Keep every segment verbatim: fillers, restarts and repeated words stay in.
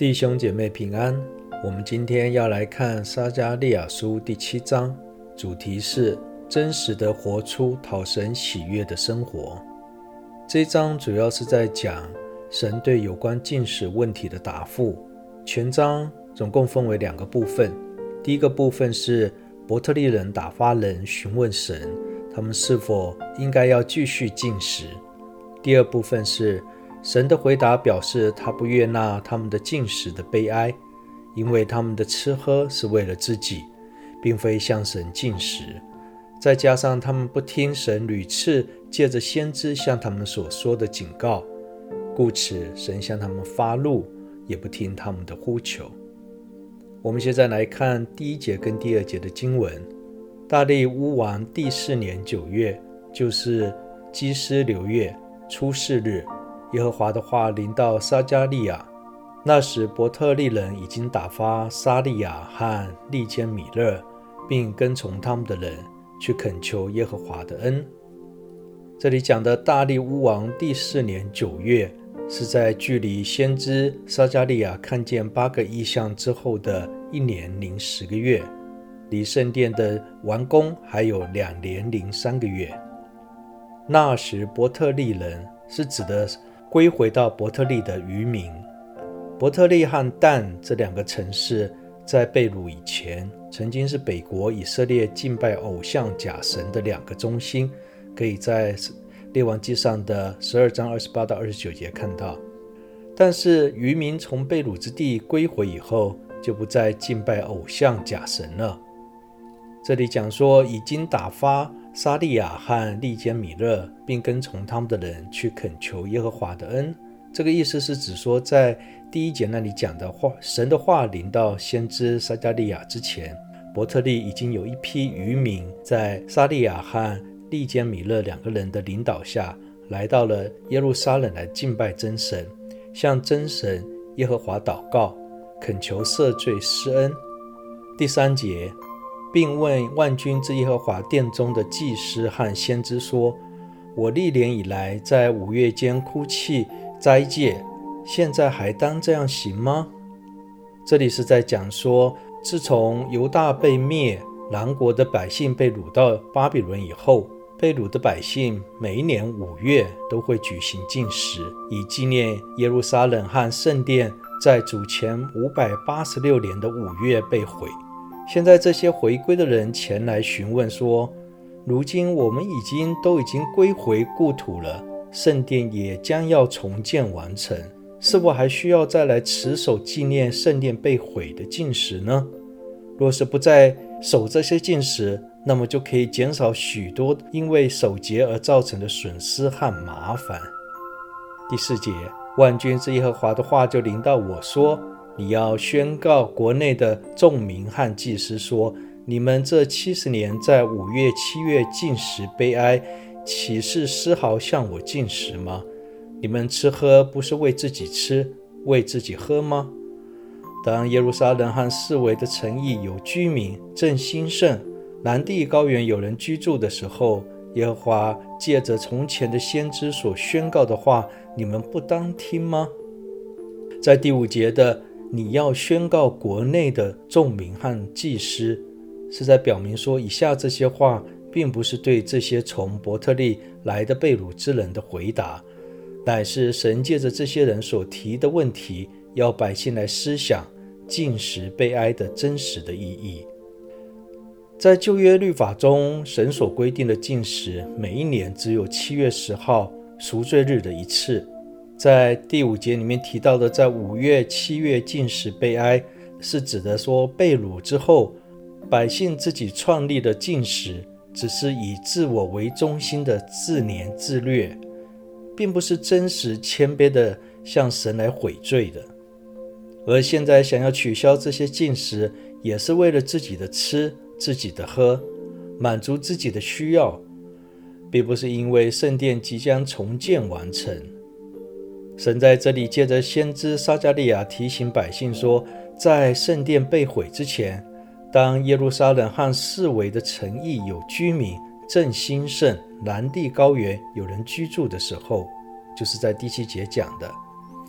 弟兄姐妹平安，我们今天要来看撒迦利亚书第七章，主题是真实的活出讨神喜悦的生活。这一章主要是在讲神对有关禁食问题的答复。全章总共分为两个部分，第一个部分是伯特利人打发人询问神，他们是否应该要继续禁食。第二部分是神的回答表示他不悦纳他们的禁食的悲哀，因为他们的吃喝是为了自己，并非向神禁食。再加上他们不听神屡次借着先知向他们所说的警告，故此神向他们发怒，也不听他们的呼求。我们现在来看第一节跟第二节的经文。大利乌王第四年九月，就是基斯流月初四日，耶和华的话临到撒迦利亚。那时伯特利人已经打发撒利亚和利坚米勒，并跟从他们的人去恳求耶和华的恩。这里讲的大利乌王第四年九月，是在距离先知撒迦利亚看见八个异象之后的一年零十个月，离圣殿的完工还有两年零三个月。那时伯特利人是指的归回到伯特利的渔民。伯特利和但这两个城市在被掳以前，曾经是北国以色列敬拜偶像假神的两个中心，可以在列王纪上的十二章二十八到二十九节看到。但是渔民从被掳之地归回以后，就不再敬拜偶像假神了。这里讲说已经打发撒利亚和利坚米勒，并跟从他们的人去恳求耶和华的恩。这个意思是指说，在第一节那里讲的话，神的话临到先知撒迦利亚之前，伯特利已经有一批渔民在撒利亚和利坚米勒两个人的领导下，来到了耶路撒冷来敬拜真神，向真神耶和华祷告，恳求赦罪施恩。第三节，并问万军之耶和华殿中的祭司和先知说，我历年以来在五月间哭泣斋戒，现在还当这样行吗？这里是在讲说，自从犹大被灭，南国的百姓被掳到巴比伦以后，被掳的百姓每一年五月都会举行禁食，以纪念耶路撒冷和圣殿在主前五百八十六年的五月被毁。现在这些回归的人前来询问说，如今我们已经都已经归回故土了，圣殿也将要重建完成，是否还需要再来持守纪念圣殿被毁的禁食呢？若是不再守这些禁食，那么就可以减少许多因为守节而造成的损失和麻烦。第四节，万军之耶和华的话就临到我说，你要宣告国内的众民和祭司说，你们这七十年在五月七月禁食悲哀，岂是丝毫向我禁食吗？你们吃喝不是为自己吃，为自己喝吗？当耶路撒冷和四围的城邑有居民，正兴盛，南地高原有人居住的时候，耶和华借着从前的先知所宣告的话，你们不当听吗？在第五节的你要宣告国内的众民和祭司，是在表明说，以下这些话并不是对这些从伯特利来的被掳之人的回答，乃是神借着这些人所提的问题，要百姓来思想禁食悲哀的真实的意义。在旧约律法中，神所规定的禁食每一年只有七月十号赎罪日的一次。在第五节里面提到的在五月七月禁食悲哀，是指的说被掳之后百姓自己创立的禁食，只是以自我为中心的自怜自虐，并不是真实谦卑的向神来悔罪的。而现在想要取消这些禁食，也是为了自己的吃，自己的喝，满足自己的需要，并不是因为圣殿即将重建完成。神在这里借着先知撒迦利亚提醒百姓说，在圣殿被毁之前，当耶路撒冷和四围的城邑有居民，正兴盛，南地高原有人居住的时候，就是在第七节讲的。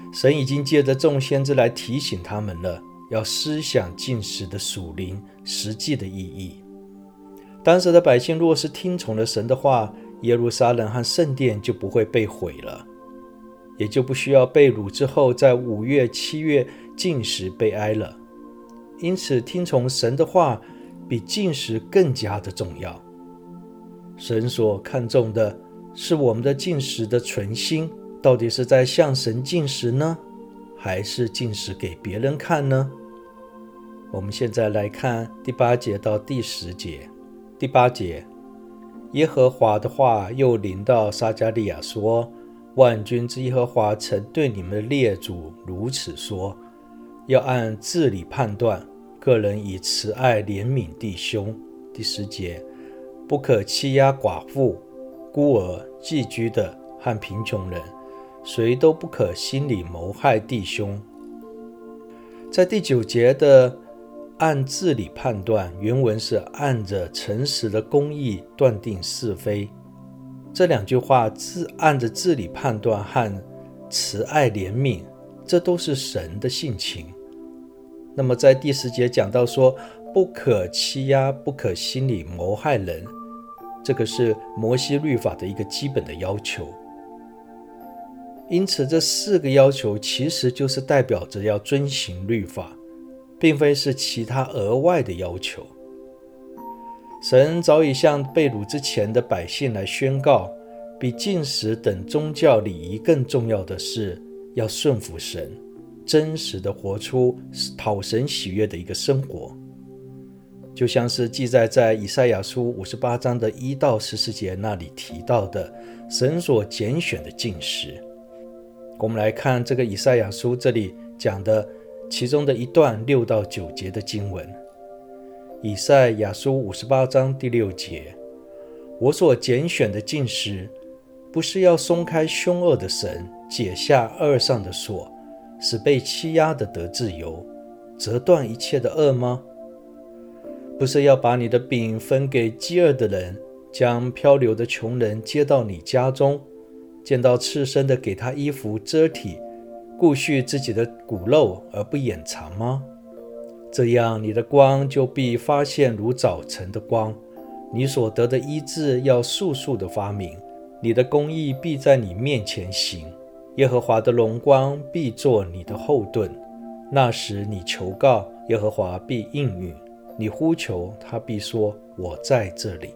神已经借着众先知来提醒他们了，要思想禁食的属灵实际的意义。当时的百姓若是听从了神的话，耶路撒冷和圣殿就不会被毁了，也就不需要被掳之后在五月七月禁食悲哀了。因此听从神的话比禁食更加的重要。神所看重的是我们的禁食的存心，到底是在向神禁食呢，还是禁食给别人看呢？我们现在来看第八节到第十节。第八节，耶和华的话又临到撒迦利亚说，万军之耶和华曾对你们的列祖如此说，要按治理判断，个人以慈爱怜悯弟兄。第十节，不可欺压寡妇、孤儿、寄居的和贫穷人，谁都不可心里谋害弟兄。在第九节的按治理判断，原文是按着诚实的公义断定是非。这两句话按着治理判断和慈爱怜悯，这都是神的性情。那么在第十节讲到说，不可欺压，不可心里谋害人，这个是摩西律法的一个基本的要求。因此这四个要求其实就是代表着要遵行律法，并非是其他额外的要求。神早已向被掳之前的百姓来宣告，比禁食等宗教礼仪更重要的是要顺服神，真实的活出讨神喜悦的一个生活。就像是记载在以赛亚书五十八章的一到十四节那里提到的神所拣选的禁食。我们来看这个以赛亚书这里讲的其中的一段六到九节的经文。以赛亚书五十八章第六节，我所拣选的禁食，不是要松开凶恶的绳，解下軛上的锁，使被欺压的得自由，折断一切的軛吗？不是要把你的饼分给饥饿的人，将漂流的穷人接到你家中，见到赤身的给他衣服遮体，顾恤自己的骨肉而不掩藏吗？这样你的光就必发现如早晨的光，你所得的医治要速速的发明，你的公义必在你面前行，耶和华的荣光必作你的后盾。那时你求告，耶和华必应允，你呼求，他必说，我在这里。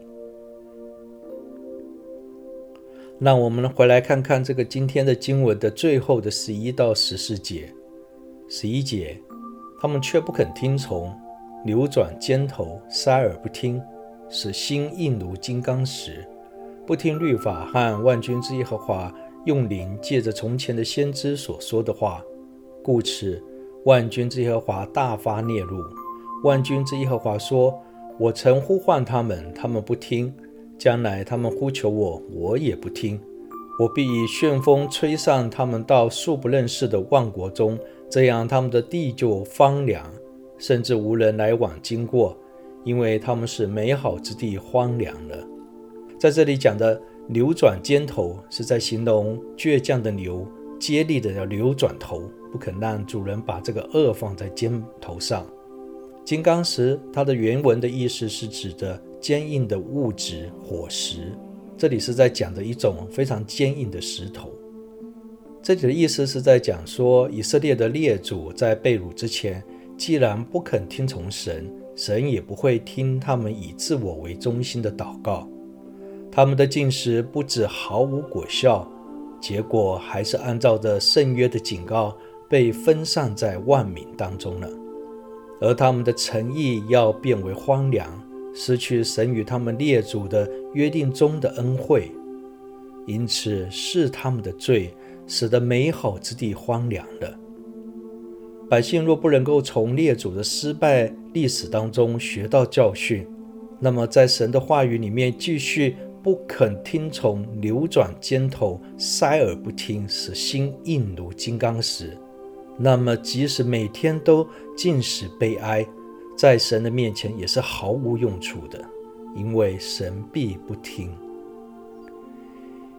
让我们回来看看这个今天的经文的最后的十一到十四节。十一节，他们却不肯听从，扭转肩头，塞耳不听，使心硬如金刚石，不听律法和万军之耶和华用灵借着从前的先知所说的话。故此万军之耶和华大发烈怒。万军之耶和华说，我曾呼唤他们，他们不听，将来他们呼求我，我也不听。我必以旋风吹上他们到素不认识的万国中，这样他们的地就荒凉，甚至无人来往经过，因为他们是美好之地荒凉了。在这里讲的扭转肩头，是在形容倔强的牛竭力的要扭转头，不肯让主人把这个轭放在肩头上。金刚石，它的原文的意思是指的坚硬的物质火石，这里是在讲的一种非常坚硬的石头。这里的意思是在讲说，以色列的列祖在被掳之前，既然不肯听从神，神也不会听他们以自我为中心的祷告。他们的禁食不止毫无果效，结果还是按照着圣约的警告被分散在万民当中了。而他们的诚意要变为荒凉，失去神与他们列祖的约定中的恩惠，因此是他们的罪，使得美好之地荒凉了。百姓若不能够从列祖的失败历史当中学到教训，那么在神的话语里面继续不肯听从，扭转肩头，塞耳不听，使心硬如金刚石，那么即使每天都禁食悲哀，在神的面前也是毫无用处的，因为神必不听。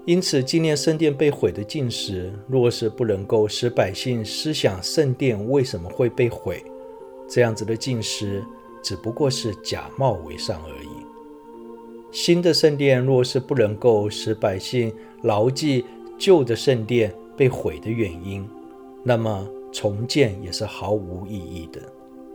因此纪念圣殿被毁的禁食，若是不能够使百姓思想圣殿为什么会被毁，这样子的禁食只不过是假冒为善而已。新的圣殿若是不能够使百姓牢记旧的圣殿被毁的原因，那么重建也是毫无意义的。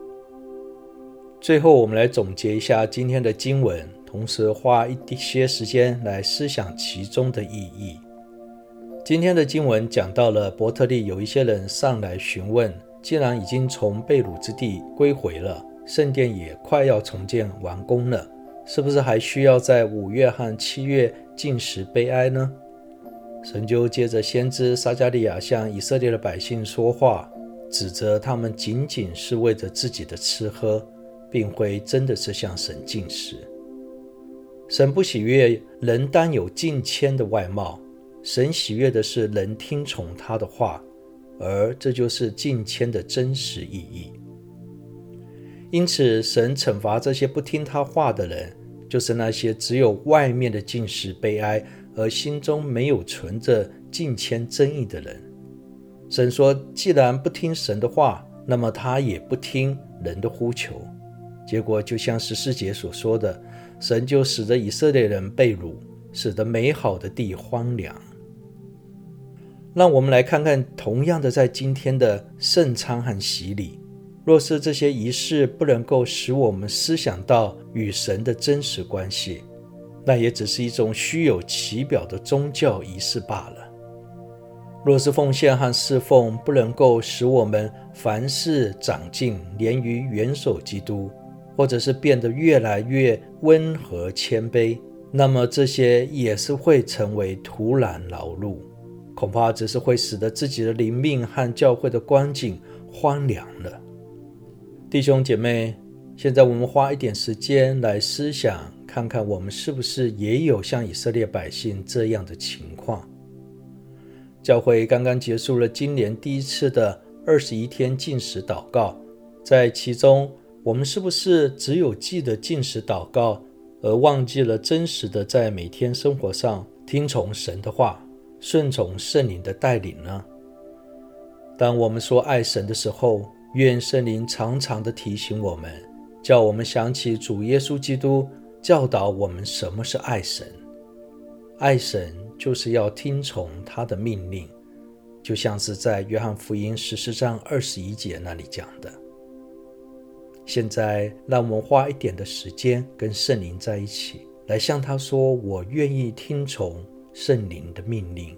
最后我们来总结一下今天的经文，同时花一些时间来思想其中的意义。今天的经文讲到了伯特利有一些人上来询问，既然已经从被掳之地归回了，圣殿也快要重建完工了，是不是还需要在五月和七月禁食悲哀呢？神就借着先知撒迦利亚向以色列的百姓说话，指责他们仅仅是为着自己的吃喝，并非真的是向神禁食。神不喜悦人单有敬谦的外貌，神喜悦的是人听从他的话，而这就是敬谦的真实意义。因此神惩罚这些不听他话的人，就是那些只有外面的禁食悲哀，而心中没有存着敬谦真意的人。神说，既然不听神的话，那么他也不听人的呼求。结果就像十四节所说的，神就使得以色列人被掳，使得美好的地荒凉。让我们来看看，同样的在今天的圣餐和洗礼，若是这些仪式不能够使我们思想到与神的真实关系，那也只是一种虚有其表的宗教仪式罢了。若是奉献和侍奉不能够使我们凡事长进，连于元首基督，或者是变得越来越温和谦卑，那么这些也是会成为徒然劳碌，恐怕只是会使得自己的灵命和教会的光景荒凉了。弟兄姐妹，现在我们花一点时间来思想，看看我们是不是也有像以色列百姓这样的情况。教会刚刚结束了今年第一次的二十一天禁食祷告，在其中我们是不是只有记得禁食祷告，而忘记了真实的在每天生活上听从神的话，顺从圣灵的带领呢？当我们说爱神的时候，愿圣灵常常地提醒我们，叫我们想起主耶稣基督教导我们什么是爱神。爱神就是要听从他的命令，就像是在约翰福音十四章二十一节那里讲的。现在让我们花一点的时间跟圣灵在一起，来向他说，我愿意听从圣灵的命令。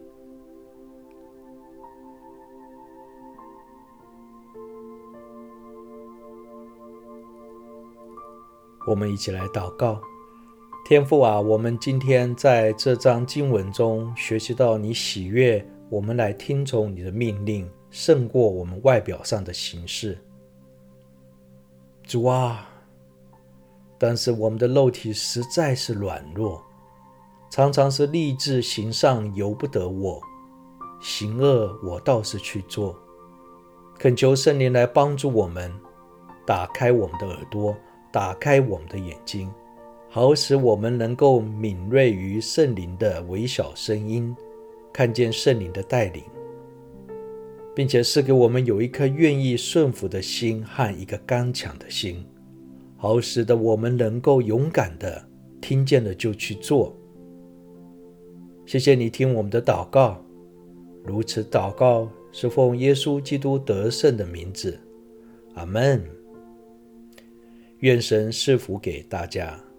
我们一起来祷告。天父啊，我们今天在这章经文中学习到你喜悦我们来听从你的命令，胜过我们外表上的形式。主啊，但是我们的肉体实在是软弱，常常是立志行善由不得我，行恶我倒是去做。恳求圣灵来帮助我们，打开我们的耳朵，打开我们的眼睛，好使我们能够敏锐于圣灵的微小声音，看见圣灵的带领，并且赐给我们有一颗愿意顺服的心和一个刚强的心，好使得我们能够勇敢的听见了就去做。谢谢你听我们的祷告，如此祷告是奉耶稣基督得胜的名字，阿们。愿神赐福给大家。